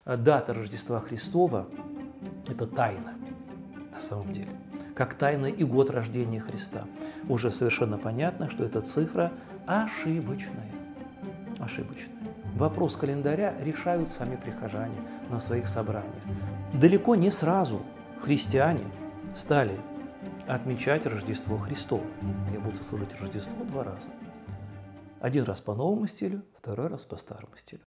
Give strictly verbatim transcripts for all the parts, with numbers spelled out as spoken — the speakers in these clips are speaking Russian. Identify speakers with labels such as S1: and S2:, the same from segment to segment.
S1: дата Рождества Христова – это тайна на самом деле. Как тайна и год рождения Христа. Уже совершенно понятно, что эта цифра ошибочная. Ошибочная. Вопрос календаря решают сами прихожане на своих собраниях. Далеко не сразу христиане стали отмечать Рождество Христово. Я буду служить Рождество два раза. Один раз по новому стилю, второй раз по старому стилю.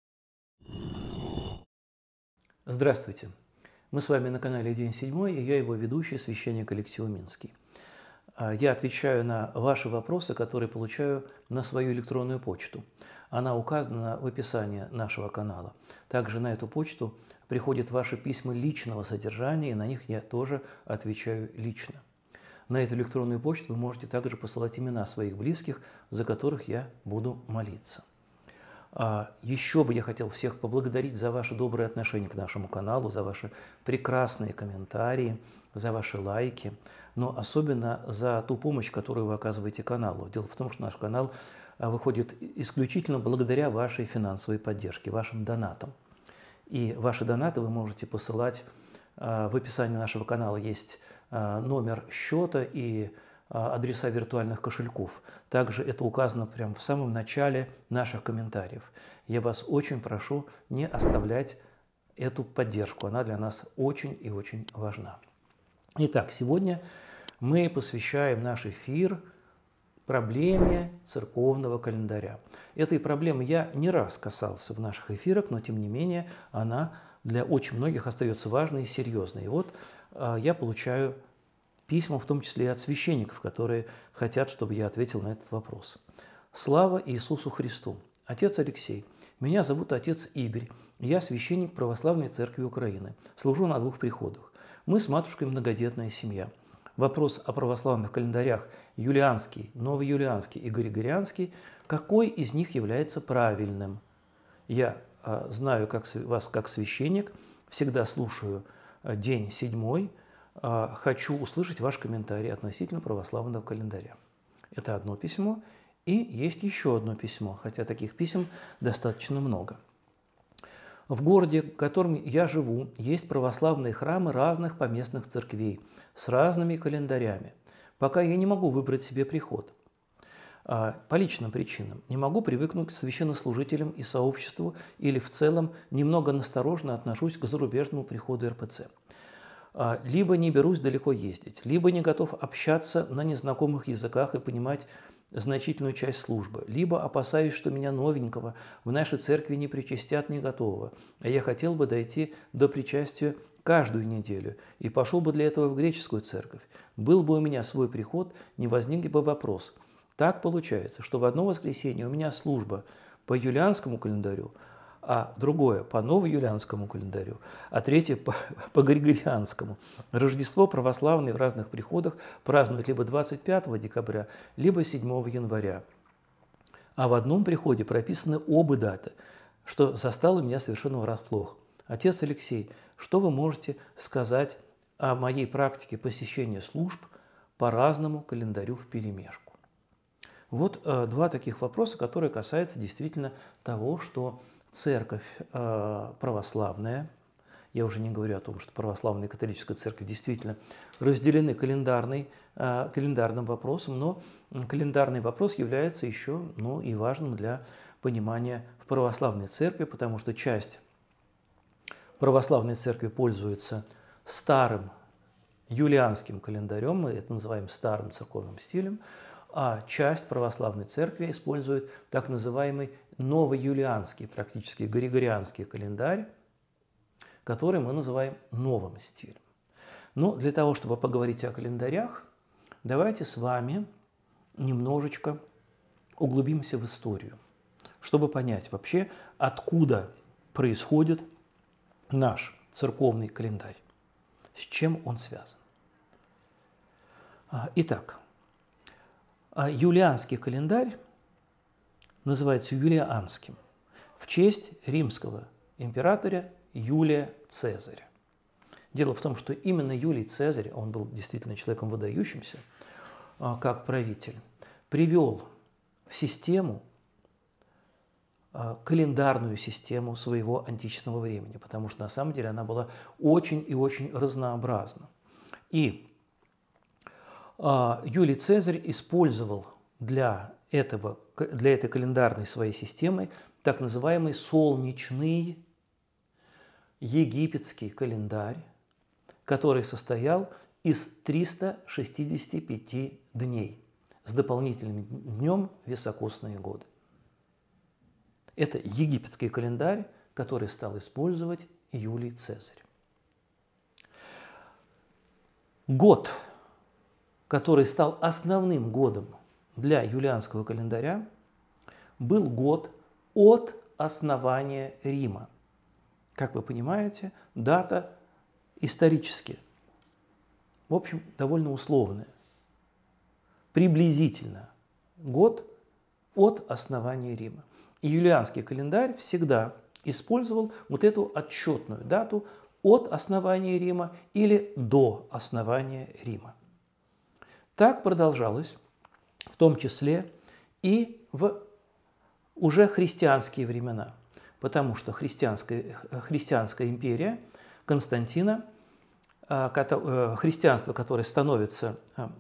S1: Здравствуйте. Мы с вами на канале День седьмой, и я его ведущий, священник Алексей Уминский. Я отвечаю на ваши вопросы, которые получаю на свою электронную почту. Она указана в описании нашего канала. Также на эту почту приходят ваши письма личного содержания, и на них я тоже отвечаю лично. На эту электронную почту вы можете также посылать имена своих близких, за которых я буду молиться. А еще бы я хотел всех поблагодарить за ваше доброе отношение к нашему каналу, за ваши прекрасные комментарии, за ваши лайки, но особенно за ту помощь, которую вы оказываете каналу. Дело в том, что наш канал выходит исключительно благодаря вашей финансовой поддержке, вашим донатам. И ваши донаты вы можете посылать, в описании нашего канала есть номер счета и адреса виртуальных кошельков. Также это указано прямо в самом начале наших комментариев. Я вас очень прошу не оставлять эту поддержку. Она для нас очень и очень важна. Итак, сегодня мы посвящаем наш эфир проблеме церковного календаря. Этой проблемы я не раз касался в наших эфирах, но тем не менее она для очень многих остается важной и серьезной. И вот э, я получаю письма, в том числе и от священников, которые хотят, чтобы я ответил на этот вопрос. Слава Иисусу Христу! Отец Алексей, меня зовут отец Игорь, я священник Православной Церкви Украины, служу на двух приходах. Мы с матушкой многодетная семья. Вопрос о православных календарях юлианский, новоюлианский и григорианский, какой из них является правильным? Я э, знаю как, вас как священник, всегда слушаю э, день седьмой, хочу услышать ваш комментарий относительно православного календаря. Это одно письмо. И есть еще одно письмо, хотя таких писем достаточно много. В городе, в котором я живу, есть православные храмы разных поместных церквей с разными календарями. Пока я не могу выбрать себе приход. По личным причинам. Не могу привыкнуть к священнослужителям и сообществу или в целом немного настороженно отношусь к зарубежному приходу эр пэ цэ. Либо не берусь далеко ездить, либо не готов общаться на незнакомых языках и понимать значительную часть службы, либо опасаюсь, что меня новенького в нашей церкви не причастят не готового, а я хотел бы дойти до причастия каждую неделю и пошел бы для этого в греческую церковь. Был бы у меня свой приход, не возник бы вопрос. Так получается, что в одно воскресенье у меня служба по юлианскому календарю, а другое по новоюлианскому календарю, а третье по, по григорианскому. Рождество православные в разных приходах празднуют либо двадцать пятого декабря, либо седьмого января. А в одном приходе прописаны оба даты, что застало меня совершенно врасплох. Отец Алексей, что вы можете сказать о моей практике посещения служб по разному календарю вперемешку? Вот э, два таких вопроса, которые касаются действительно того, что церковь э, православная, я уже не говорю о том, что православная и католическая церковь действительно разделены календарной, э, календарным вопросом, но календарный вопрос является еще ну, и важным для понимания в православной церкви, потому что часть православной церкви пользуется старым юлианским календарем, мы это называем старым церковным стилем, а часть православной церкви использует так называемый новоюлианский, практически григорианский календарь, который мы называем новым стилем. Но для того, чтобы поговорить о календарях, давайте с вами немножечко углубимся в историю, чтобы понять вообще, откуда происходит наш церковный календарь, с чем он связан. Итак, юлианский календарь называется юлианским в честь римского императора Юлия Цезаря. Дело в том, что именно Юлий Цезарь, он был действительно человеком выдающимся, как правитель, привел в систему календарную систему своего античного времени, потому что на самом деле она была очень и очень разнообразна. И Юлий Цезарь использовал для, этого, для этой календарной своей системы так называемый солнечный египетский календарь, который состоял из трёхсот шестидесяти пяти дней с дополнительным днем високосные годы. Это египетский календарь, который стал использовать Юлий Цезарь. Год, который стал основным годом для юлианского календаря, был год от основания Рима. Как вы понимаете, дата исторически, в общем, довольно условная. Приблизительно год от основания Рима. И юлианский календарь всегда использовал вот эту отсчетную дату от основания Рима или до основания Рима. Так продолжалось в том числе и в уже христианские времена, потому что христианская, христианская империя Константина, христианство, которое становится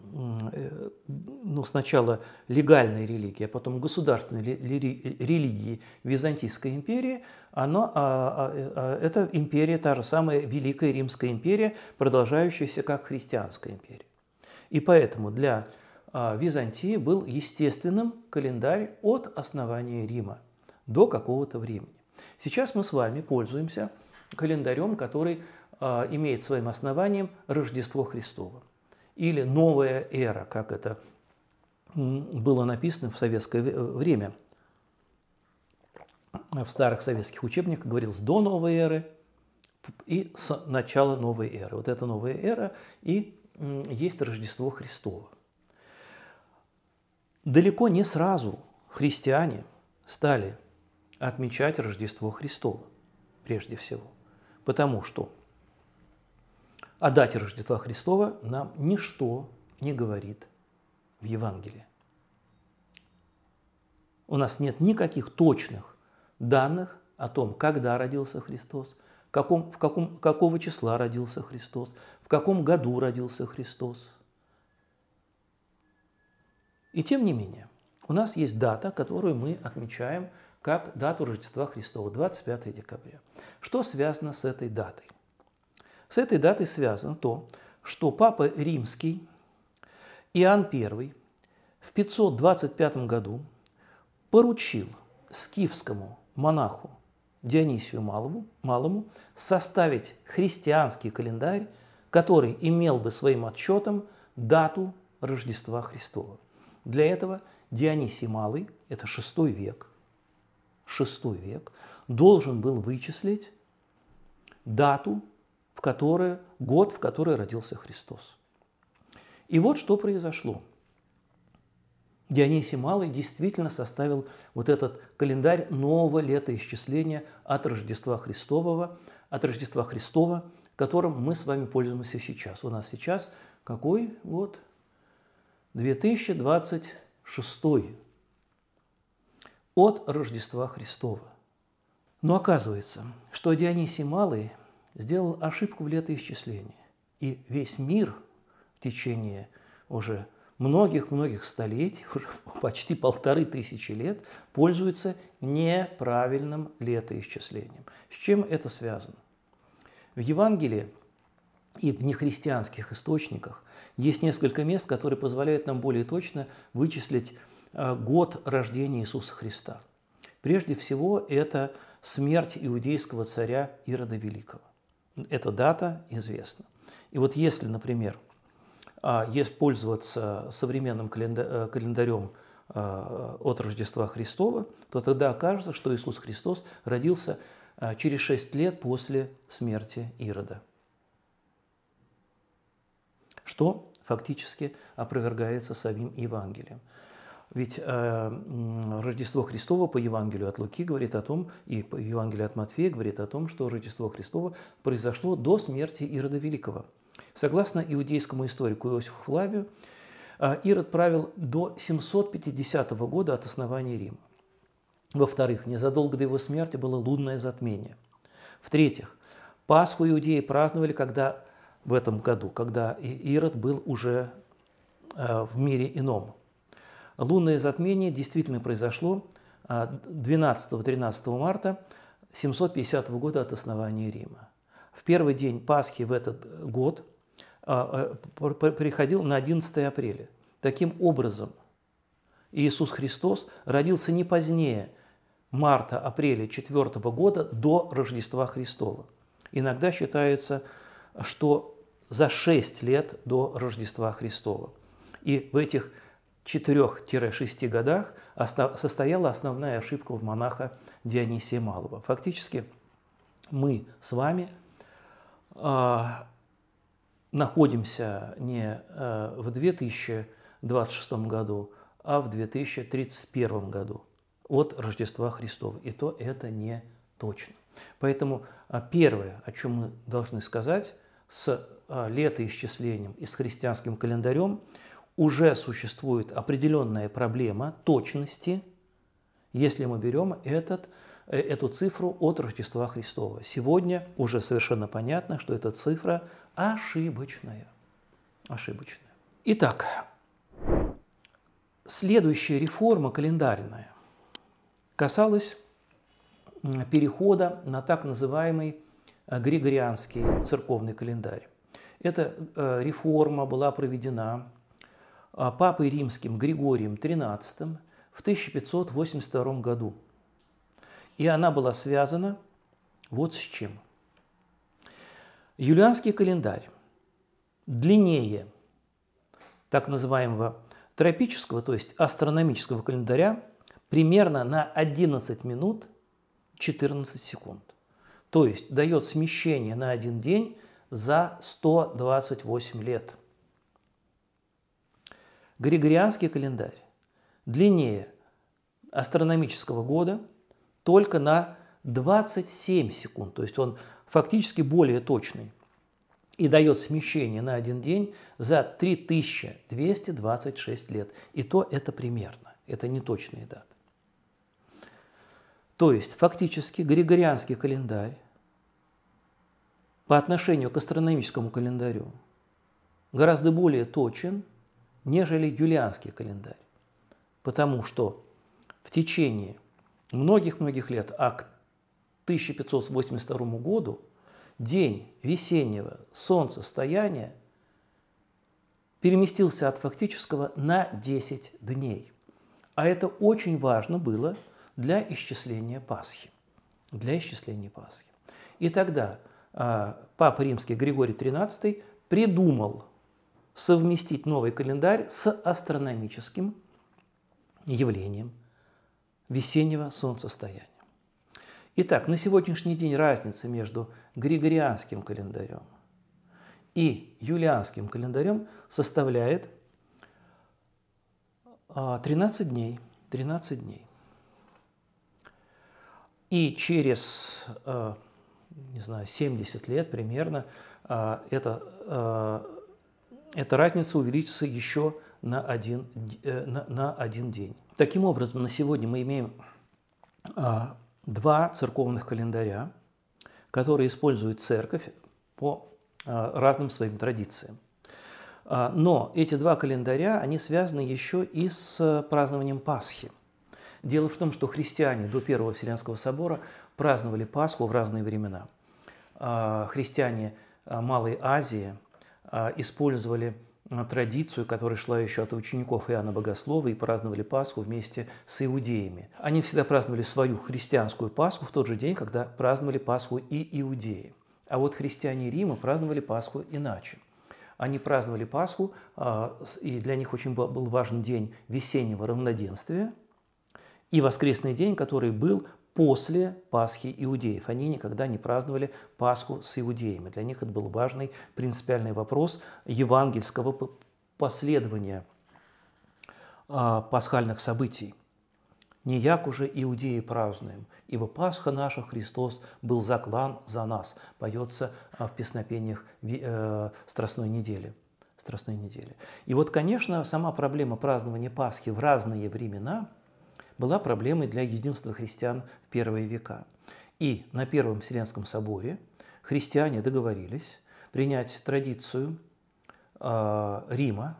S1: ну, сначала легальной религией, а потом государственной религией Византийской империи, оно, это империя, та же самая Великая Римская империя, продолжающаяся как христианская империя. И поэтому для Византии был естественным календарь от основания Рима до какого-то времени. Сейчас мы с вами пользуемся календарем, который имеет своим основанием Рождество Христово или новая эра, как это было написано в советское время. В старых советских учебниках говорилось «до новой эры» и «с начала новой эры». Вот это новая эра и есть Рождество Христово. Далеко не сразу христиане стали отмечать Рождество Христово, прежде всего, потому что о дате Рождества Христова нам ничто не говорит в Евангелии. У нас нет никаких точных данных о том, когда родился Христос, в каком, в каком, какого числа родился Христос, в каком году родился Христос. И тем не менее, у нас есть дата, которую мы отмечаем как дату Рождества Христова, двадцать пятое декабря. Что связано с этой датой? С этой датой связано то, что Папа Римский Иоанн Первый в пятьсот двадцать пятом году поручил скифскому монаху Дионисию Малому, Малому составить христианский календарь, который имел бы своим отчетом дату Рождества Христова. Для этого Дионисий Малый, это шестой век, шестой век, должен был вычислить дату, в которой, год, в который родился Христос. И вот что произошло. Дионисий Малый действительно составил вот этот календарь нового летоисчисления от Рождества Христового, от Рождества Христова, которым мы с вами пользуемся сейчас. У нас сейчас какой год? две тысячи двадцать шестой. От Рождества Христова. Но оказывается, что Дионисий Малый сделал ошибку в летоисчислении. И весь мир в течение уже многих-многих столетий, уже почти полторы тысячи лет, пользуется неправильным летоисчислением. С чем это связано? В Евангелии и в нехристианских источниках есть несколько мест, которые позволяют нам более точно вычислить год рождения Иисуса Христа. Прежде всего, это смерть иудейского царя Ирода Великого. Эта дата известна. И вот если, например, если пользоваться современным календарем от Рождества Христова, то тогда окажется, что Иисус Христос родился через шесть лет после смерти Ирода, что фактически опровергается самим Евангелием. Ведь э, Рождество Христово по Евангелию от Луки говорит о том, и по Евангелию от Матфея говорит о том, что Рождество Христово произошло до смерти Ирода Великого. Согласно иудейскому историку Иосифу Флавию, э, Ирод правил до семьсот пятидесятого года от основания Рима. Во-вторых, незадолго до его смерти было лунное затмение. В-третьих, Пасху иудеи праздновали когда, в этом году, когда Ирод был уже э, в мире ином. Лунное затмение действительно произошло двенадцатого-тринадцатого марта семьсот пятидесятого года от основания Рима. В первый день Пасхи в этот год э, приходил на одиннадцатое апреля. Таким образом, Иисус Христос родился не позднее марта-апреля четвёртого года до Рождества Христова. Иногда считается, что за шесть лет до Рождества Христова. И в этих четырёх-шести годах состояла основная ошибка в монаха Дионисия Малого. Фактически мы с вами э, находимся не э, в две тысячи двадцать шестом году, а в две тысячи тридцать первом году от Рождества Христова. И то это не точно. Поэтому первое, о чем мы должны сказать, с летоисчислением и с христианским календарем уже существует определенная проблема точности, если мы берем этот, эту цифру от Рождества Христова. Сегодня уже совершенно понятно, что эта цифра ошибочная. Ошибочная. Итак, следующая реформа календарная касалась перехода на так называемый Григорианский церковный календарь. Эта реформа была проведена Папой Римским Григорием тринадцатым в тысяча пятьсот восемьдесят втором году. И она была связана вот с чем. Юлианский календарь длиннее так называемого тропического, то есть астрономического календаря, примерно на одиннадцать минут четырнадцать секунд. То есть дает смещение на один день за сто двадцать восемь лет. Григорианский календарь длиннее астрономического года только на двадцать семь секунд, то есть он фактически более точный и дает смещение на один день за три тысячи двести двадцать шесть лет. И то это примерно, это не точные даты. То есть фактически Григорианский календарь по отношению к астрономическому календарю гораздо более точен, нежели Юлианский календарь. Потому что в течение многих-многих лет, а к тысяча пятьсот восемьдесят второму году, день весеннего солнцестояния переместился от фактического на десять дней. А это очень важно было для исчисления Пасхи. Для исчисления Пасхи. И тогда э, Папа Римский Григорий тринадцатый придумал совместить новый календарь с астрономическим явлением весеннего солнцестояния. Итак, на сегодняшний день разница между Григорианским календарем и Юлианским календарем составляет тринадцать дней. тринадцать дней. И через, не знаю, семьдесят лет примерно эта, эта разница увеличится еще на один, на, на один день. Таким образом, на сегодня мы имеем два церковных календаря, которые использует церковь по разным своим традициям. Но эти два календаря, они связаны еще и с празднованием Пасхи. Дело в том, что христиане до Первого Вселенского собора праздновали Пасху в разные времена. Христиане Малой Азии использовали традицию, которая шла еще от учеников Иоанна Богослова, и праздновали Пасху вместе с иудеями. Они всегда праздновали свою христианскую Пасху в тот же день, когда праздновали Пасху и иудеи. А вот христиане Рима праздновали Пасху иначе. Они праздновали Пасху, и для них очень был важен день весеннего равноденствия и воскресный день, который был после Пасхи иудеев. Они никогда не праздновали Пасху с иудеями. Для них это был важный принципиальный вопрос евангельского последования пасхальных событий. «Не як уже иудеи празднуем, ибо Пасха наша Христос был заклан за нас», поется в песнопениях Страстной недели. Страстной недели. И вот, конечно, сама проблема празднования Пасхи в разные времена была проблемой для единства христиан в первые века. И на Первом Вселенском соборе христиане договорились принять традицию э, Рима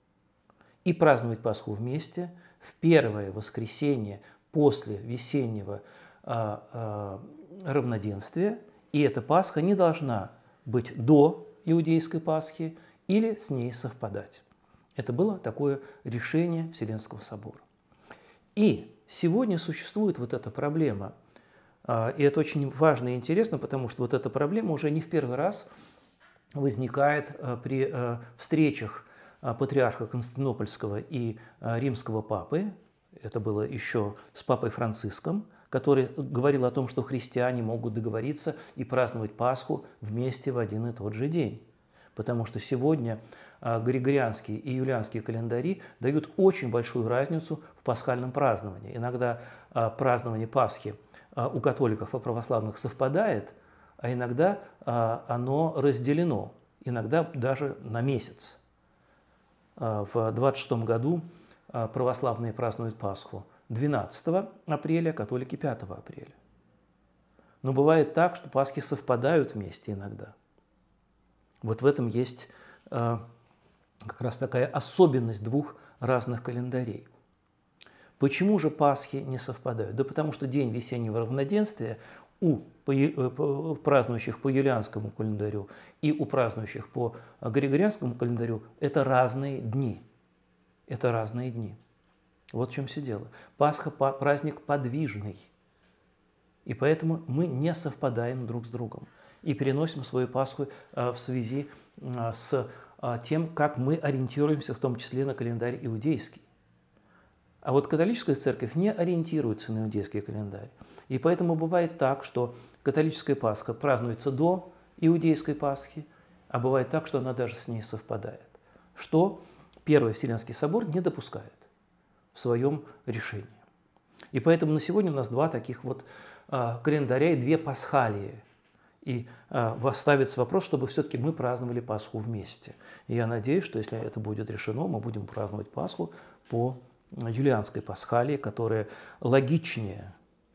S1: и праздновать Пасху вместе в первое воскресенье после весеннего э, э, равноденствия. И эта Пасха не должна быть до иудейской Пасхи или с ней совпадать. Это было такое решение Вселенского собора. И сегодня существует вот эта проблема. И это очень важно и интересно, потому что вот эта проблема уже не в первый раз возникает при встречах патриарха Константинопольского и римского папы. Это было еще с папой Франциском, который говорил о том, что христиане могут договориться и праздновать Пасху вместе в один и тот же день. Потому что сегодня григорианские и юлианские календари дают очень большую разницу в пасхальном праздновании. Иногда празднование Пасхи у католиков и православных совпадает, а иногда оно разделено, иногда даже на месяц. В двадцать шестом году православные празднуют Пасху двенадцатого апреля, католики пятого апреля. Но бывает так, что Пасхи совпадают вместе иногда. Вот в этом есть э, как раз такая особенность двух разных календарей. Почему же Пасхи не совпадают? Да потому что день весеннего равноденствия у празднующих по юлианскому календарю и у празднующих по григорианскому календарю – это разные дни. Это разные дни. Вот в чем все дело. Пасха – праздник подвижный. И поэтому мы не совпадаем друг с другом. И переносим свою Пасху в связи с тем, как мы ориентируемся, в том числе на календарь иудейский. А вот католическая церковь не ориентируется на иудейский календарь. И поэтому бывает так, что католическая Пасха празднуется до иудейской Пасхи, а бывает так, что она даже с ней совпадает. Что Первый Вселенский собор не допускает в своем решении. И поэтому на сегодня у нас два таких вот календаря и две пасхалии. И э, ставится вопрос, чтобы все-таки мы праздновали Пасху вместе. И я надеюсь, что если это будет решено, мы будем праздновать Пасху по юлианской пасхалии, которая логичнее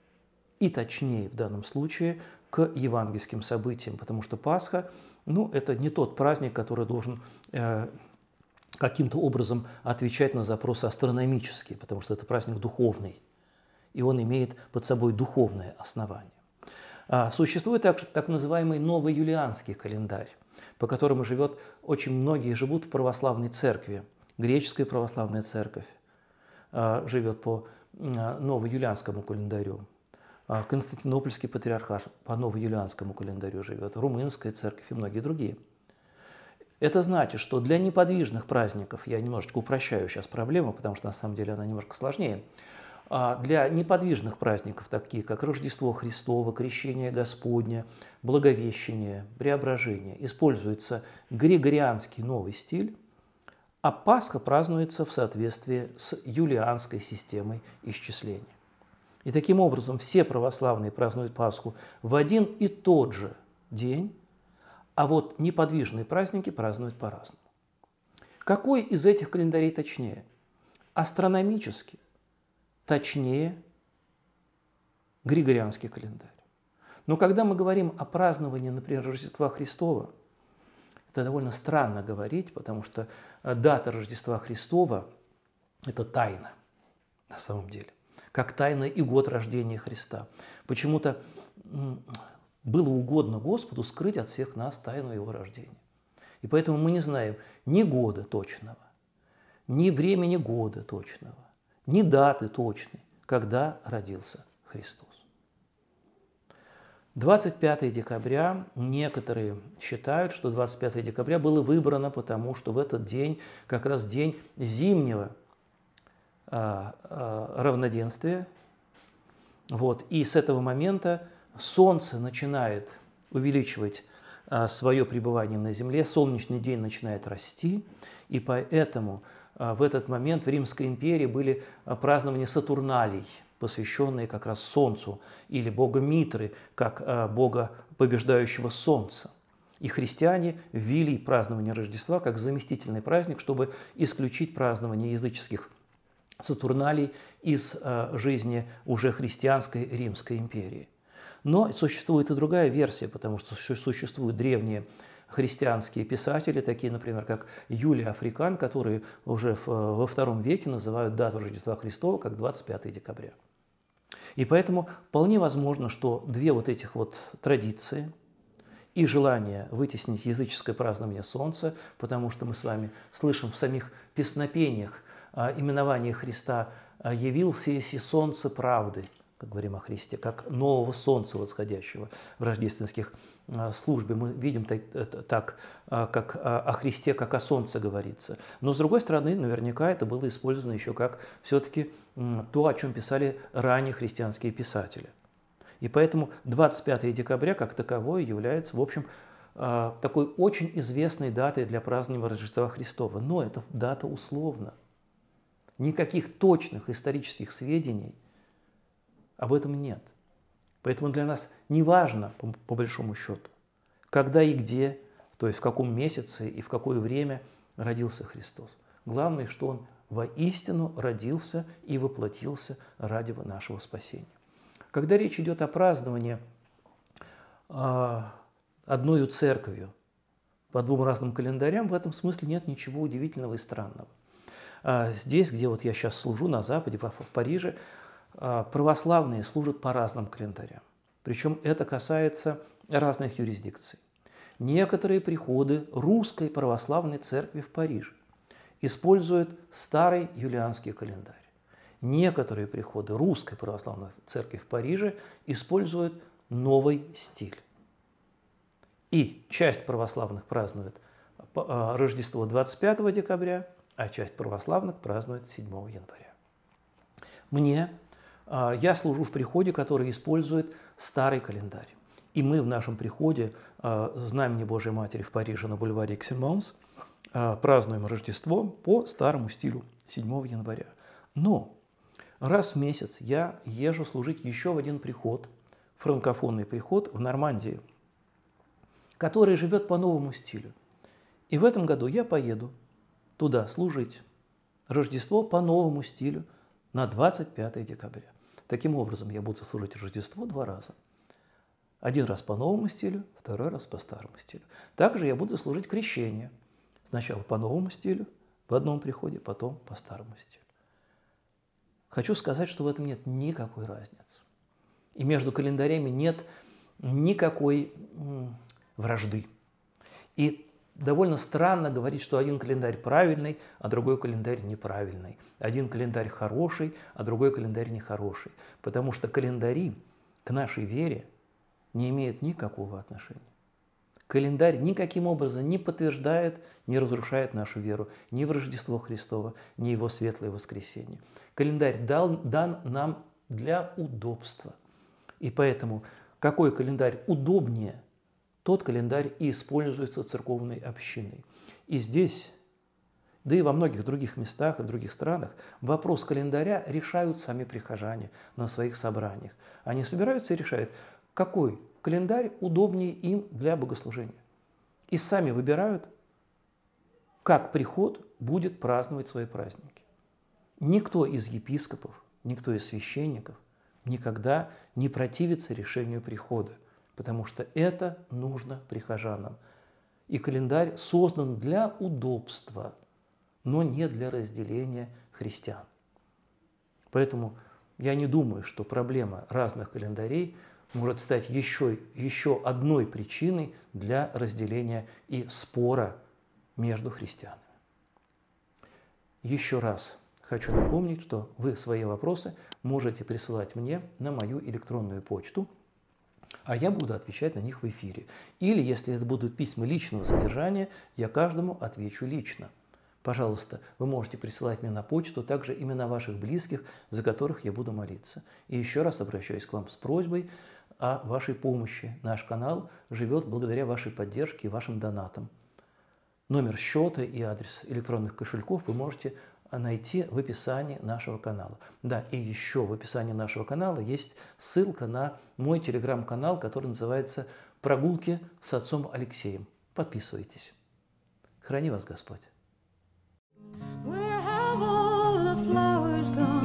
S1: и точнее в данном случае к евангельским событиям. Потому что Пасха, ну, это не тот праздник, который должен э, каким-то образом отвечать на запросы астрономические, потому что это праздник духовный, и он имеет под собой духовное основание. Существует также так называемый новоюлианский календарь, по которому живет, очень многие живут в православной церкви. Греческая православная церковь живет по новоюлианскому календарю. Константинопольский патриархат по новоюлианскому календарю живет, румынская церковь и многие другие. Это значит, что для неподвижных праздников, я немножечко упрощаю сейчас проблему, потому что на самом деле она немножко сложнее, для неподвижных праздников, такие как Рождество Христово, Крещение Господне, Благовещение, Преображение, используется григорианский новый стиль, а Пасха празднуется в соответствии с юлианской системой исчисления. И таким образом все православные празднуют Пасху в один и тот же день, а вот неподвижные праздники празднуют по-разному. Какой из этих календарей точнее? Астрономический. Точнее, григорианский календарь. Но когда мы говорим о праздновании, например, Рождества Христова, это довольно странно говорить, потому что дата Рождества Христова – это тайна на самом деле, как тайна и год рождения Христа. Почему-то было угодно Господу скрыть от всех нас тайну Его рождения. И поэтому мы не знаем ни года точного, ни времени года точного, ни даты точной, когда родился Христос. двадцать пятое декабря, некоторые считают, что двадцать пятое декабря было выбрано потому, что в этот день, как раз день зимнего а, а, равноденствия, вот, и с этого момента Солнце начинает увеличивать а, свое пребывание на Земле, солнечный день начинает расти, и поэтому в этот момент в Римской империи были празднования Сатурналий, посвященные как раз Солнцу, или бога Митры, как бога побеждающего Солнца. И христиане ввели празднование Рождества как заместительный праздник, чтобы исключить празднование языческих Сатурналий из жизни уже христианской Римской империи. Но существует и другая версия, потому что существуют древние христианские писатели, такие, например, как Юлий Африкан, которые уже во втором веке называют дату Рождества Христова как двадцать пятое декабря. И поэтому вполне возможно, что две вот этих вот традиции и желание вытеснить языческое празднование Солнца, потому что мы с вами слышим в самих песнопениях именование Христа «явился еси солнце правды», как говорим о Христе, как нового солнца восходящего в рождественских службе. Мы видим так, как о Христе, как о солнце говорится. Но, с другой стороны, наверняка это было использовано еще как все-таки то, о чем писали ранние христианские писатели. И поэтому двадцать пятое декабря как таковое является, в общем, такой очень известной датой для празднования Рождества Христова. Но эта дата условна. Никаких точных исторических сведений об этом нет. Поэтому для нас не важно, по, по большому счету, когда и где, то есть в каком месяце и в какое время родился Христос. Главное, что Он воистину родился и воплотился ради нашего спасения. Когда речь идет о праздновании э, одною церковью по двум разным календарям, в этом смысле нет ничего удивительного и странного. А здесь, где вот я сейчас служу, на Западе, в Париже, православные служат по разным календарям. Причем это касается разных юрисдикций. Некоторые приходы русской православной церкви в Париже используют старый юлианский календарь. Некоторые приходы русской православной церкви в Париже используют новый стиль. И часть православных празднует Рождество двадцать пятого декабря, а часть православных празднует седьмого января. Мне, я служу в приходе, который использует старый календарь. И мы в нашем приходе Знамени Божией Матери в Париже на бульваре Эксельманс празднуем Рождество по старому стилю седьмого января. Но раз в месяц я езжу служить еще в один приход, франкофонный приход в Нормандии, который живет по новому стилю. И в этом году я поеду туда служить Рождество по новому стилю на двадцать пятое декабря. Таким образом, я буду служить Рождество два раза. Один раз по новому стилю, второй раз по старому стилю. Также я буду служить крещение. Сначала по новому стилю, в одном приходе, потом по старому стилю. Хочу сказать, что в этом нет никакой разницы. И между календарями нет никакой вражды. И довольно странно говорить, что один календарь правильный, а другой календарь неправильный. Один календарь хороший, а другой календарь нехороший. Потому что календари к нашей вере не имеют никакого отношения. Календарь никаким образом не подтверждает, не разрушает нашу веру ни в Рождество Христово, ни в Его светлое воскресенье. Календарь дал, дан нам для удобства. И поэтому какой календарь удобнее, тот календарь и используется церковной общиной. И здесь, да и во многих других местах и в других странах, вопрос календаря решают сами прихожане на своих собраниях. Они собираются и решают, какой календарь удобнее им для богослужения. И сами выбирают, как приход будет праздновать свои праздники. Никто из епископов, никто из священников никогда не противится решению прихода, потому что это нужно прихожанам. И календарь создан для удобства, но не для разделения христиан. Поэтому я не думаю, что проблема разных календарей может стать еще, еще одной причиной для разделения и спора между христианами. Еще раз хочу напомнить, что вы свои вопросы можете присылать мне на мою электронную почту, а я буду отвечать на них в эфире. Или, если это будут письма личного содержания, я каждому отвечу лично. Пожалуйста, вы можете присылать мне на почту также имена ваших близких, за которых я буду молиться. И еще раз обращаюсь к вам с просьбой о вашей помощи. Наш канал живет благодаря вашей поддержке и вашим донатам. Номер счета и адрес электронных кошельков вы можете найти в описании нашего канала. Да, и еще в описании нашего канала есть ссылка на мой телеграм-канал, который называется «Прогулки с отцом Алексеем». Подписывайтесь. Храни вас Господь.
S2: is gone.